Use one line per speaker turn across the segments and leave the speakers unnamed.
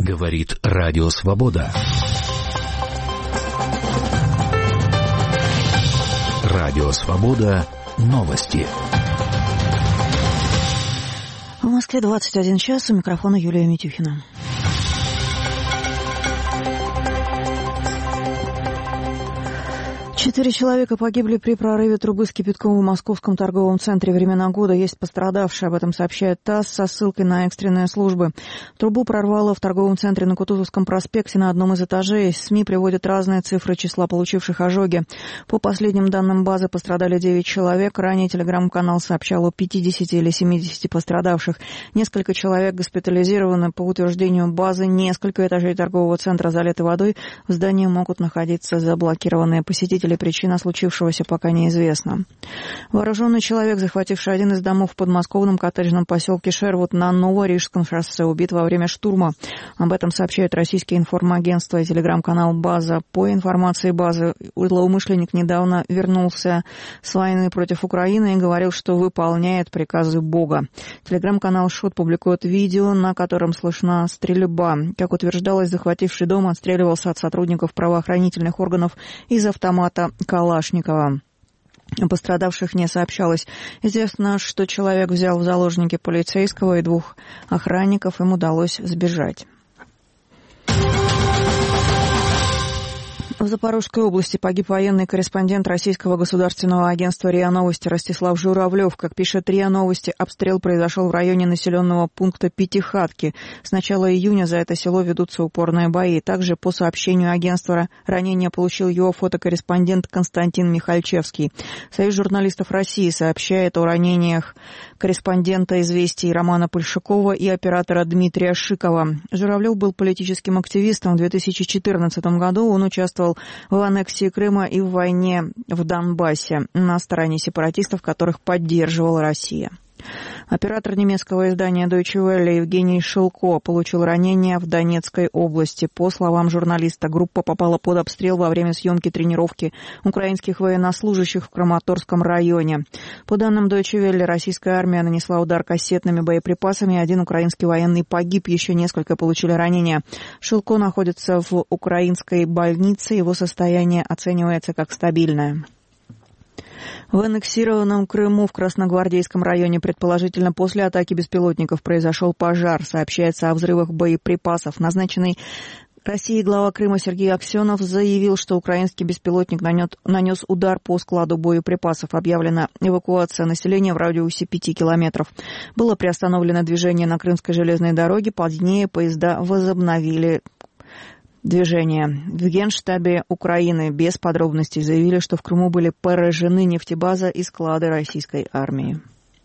Говорит Радио Свобода. Радио Свобода. Новости.
В Москве 21 час. У микрофона Юлия Митюхина. Четыре человека погибли при прорыве трубы с кипятком в московском торговом центре «Времена года». Есть пострадавшие, об этом сообщает ТАСС со ссылкой на экстренные службы. Трубу прорвало в торговом центре на Кутузовском проспекте на одном из этажей. СМИ приводят разные цифры числа получивших ожоги. По последним данным базы пострадали 9 человек. Ранее телеграм-канал сообщал о 50 или 70 пострадавших. Несколько человек госпитализированы. По утверждению базы, несколько этажей торгового центра залиты водой. В здании могут находиться заблокированные посетители. Причина случившегося пока неизвестна. Вооруженный человек, захвативший один из домов в подмосковном коттеджном поселке Шервуд на Новорижском шоссе, убит во время штурма. Об этом сообщает российское информагентство и телеграм-канал «База». По информации базы, злоумышленник недавно вернулся с войны против Украины и говорил, что выполняет приказы Бога. Телеграм-канал «Шот» публикует видео, на котором слышна стрельба. Как утверждалось, захвативший дом отстреливался от сотрудников правоохранительных органов из автомата Калашникова. О пострадавших не сообщалось. Известно, что человек взял в заложники полицейского и 2 охранников. Им удалось сбежать. В Запорожской области погиб военный корреспондент российского государственного агентства РИА Новости Ростислав Журавлев. Как пишет РИА Новости, обстрел произошел в районе населенного пункта Пятихатки. С начала июня за это село ведутся упорные бои. Также, по сообщению агентства, ранение получил его фотокорреспондент Константин Михальчевский. Союз журналистов России сообщает о ранениях корреспондента «Известий» Романа Польшакова и оператора Дмитрия Шикова. Журавлев был политическим активистом. В 2014 году он участвовал в аннексии Крыма и в войне в Донбассе на стороне сепаратистов, которых поддерживала Россия. Оператор немецкого издания Deutsche Welle Евгений Шилко получил ранение в Донецкой области. По словам журналиста, группа попала под обстрел во время съемки тренировки украинских военнослужащих в Краматорском районе. По данным Deutsche Welle, российская армия нанесла удар кассетными боеприпасами. Один украинский военный погиб, еще несколько получили ранения. Шилко находится в украинской больнице. Его состояние оценивается как стабильное. В аннексированном Крыму в Красногвардейском районе, предположительно после атаки беспилотников, произошел пожар. Сообщается о взрывах боеприпасов. Назначенный Россией глава Крыма Сергей Аксенов заявил, что украинский беспилотник нанес удар по складу боеприпасов. Объявлена эвакуация населения в радиусе 5 километров. Было приостановлено движение на Крымской железной дороге. Позднее поезда возобновили движение. В Генштабе Украины без подробностей заявили, что в Крыму были поражены нефтебаза и склады российской армии.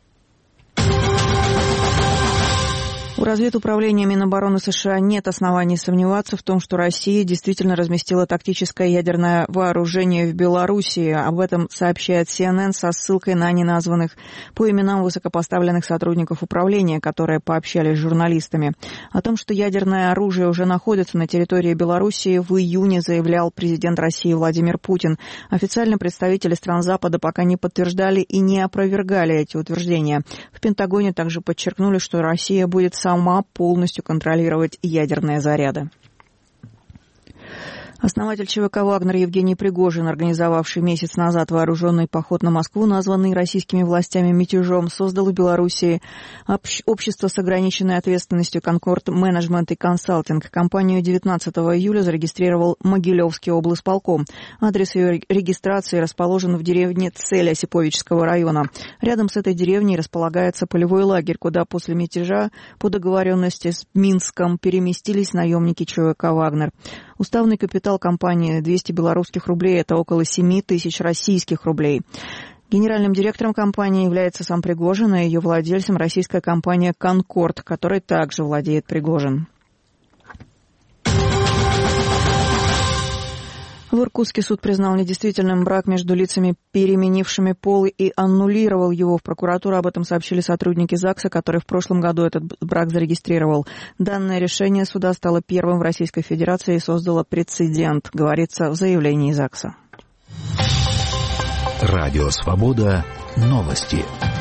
У разведуправления Минобороны США нет оснований сомневаться в том, что Россия действительно разместила тактическое ядерное вооружение в Белоруссии. Об этом сообщает CNN со ссылкой на неназванных по именам высокопоставленных сотрудников управления, которые пообщались с журналистами. О том, что ядерное оружие уже находится на территории Белоруссии, в июне заявлял президент России Владимир Путин. Официально представители стран Запада пока не подтверждали и не опровергали эти утверждения. В Пентагоне также подчеркнули, что Россия будет сама полностью контролировать ядерные заряды. Основатель ЧВК «Вагнер» Евгений Пригожин, организовавший месяц назад вооруженный поход на Москву, названный российскими властями мятежом, создал в Белоруссии общество с ограниченной ответственностью «Конкорд Менеджмент и Консалтинг». Компанию 19 июля зарегистрировал Могилевский облсполком. Адрес ее регистрации расположен в деревне Цель Осиповического района. Рядом с этой деревней располагается полевой лагерь, куда после мятежа по договоренности с Минском переместились наемники ЧВК «Вагнер». Уставный капитал компании 200 белорусских рублей – это около 7 тысяч российских рублей. Генеральным директором компании является сам Пригожин, а ее владельцем российская компания «Конкорд», которой также владеет Пригожин. В Иркутске суд признал недействительным брак между лицами, переменившими пол, и аннулировал его. В прокуратуру об этом сообщили сотрудники ЗАГСа, который в прошлом году этот брак зарегистрировал. Данное решение суда стало первым в Российской Федерации и создало прецедент, говорится в заявлении ЗАГСа.
Радио «Свобода». Новости.